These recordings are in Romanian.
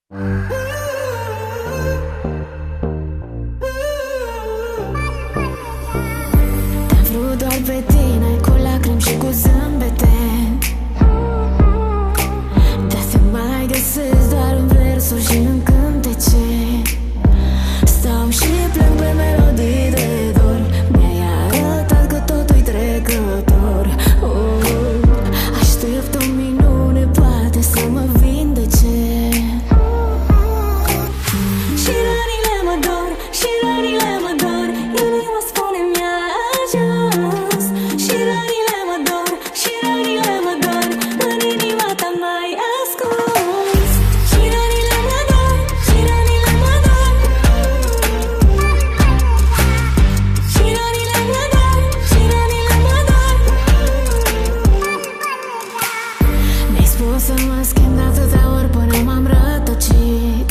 Te-am vrut doar pe tine, cu lacrimi și cu zâmbete. De-astea mai găsesc doar în versuri și în cântece. Stau și plâng pe melodii de dor. Mi-ai arătat că totul-i trecător. Aștept o minune, poate să mă vindece. Și rănile mă dor, și rănile mă dor. Inima spune mi-a ajuns. Și rănile mă dor, și rănile mă dor. În inima ta mai ascuns. Și rănile mă dor, și rănile mă dor. Și rănile mă dor, și rănile mă dor. Mi-ai spus să mă schimb de atâtea ori până m-am rătăcit.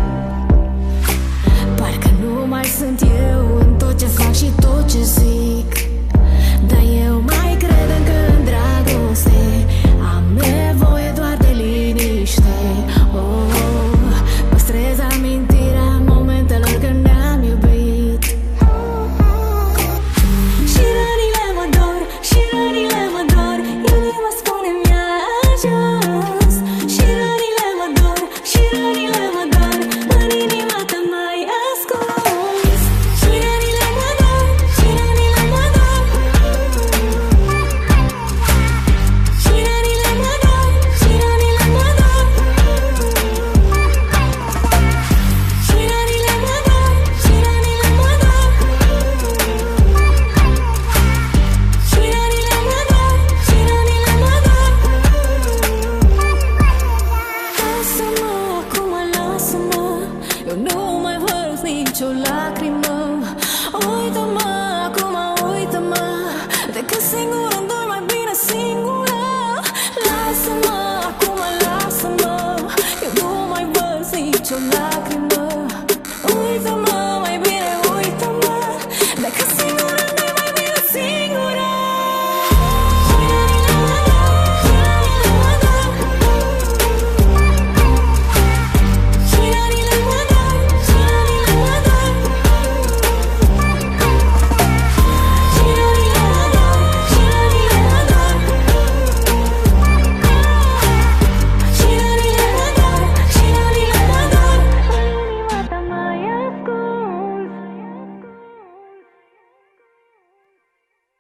Parcă nu mai sunt eu în tot ce fac și tot ce zic. Dar eu mai cred încă în dragoste. Am nevoie doar de liniște. Păstrez amintirea momentelor când ne-am iubit. Și rănile mă dor, și rănile mă dor. Inima spune mi-a ajuns. Și rănile mă dor, și rănile mă dor. În inima ta mai ascuns. Și rănile mă dor, și rănile mă dor. Și rănile mă dor, și rănile mă dor. Și rănile mă dor, și rănile mă dor. Și rănile mă dor, și rănile mă dor. Lasă-mă acum, lasă-mă. Eu nu mai văd nicio lacrimă. Uită-mă acum, uită-mă. Decât singur îmi dor mai bine singură. Lasă-mă acum, lasă-mă. Eu nu mai văd nicio lacrimă.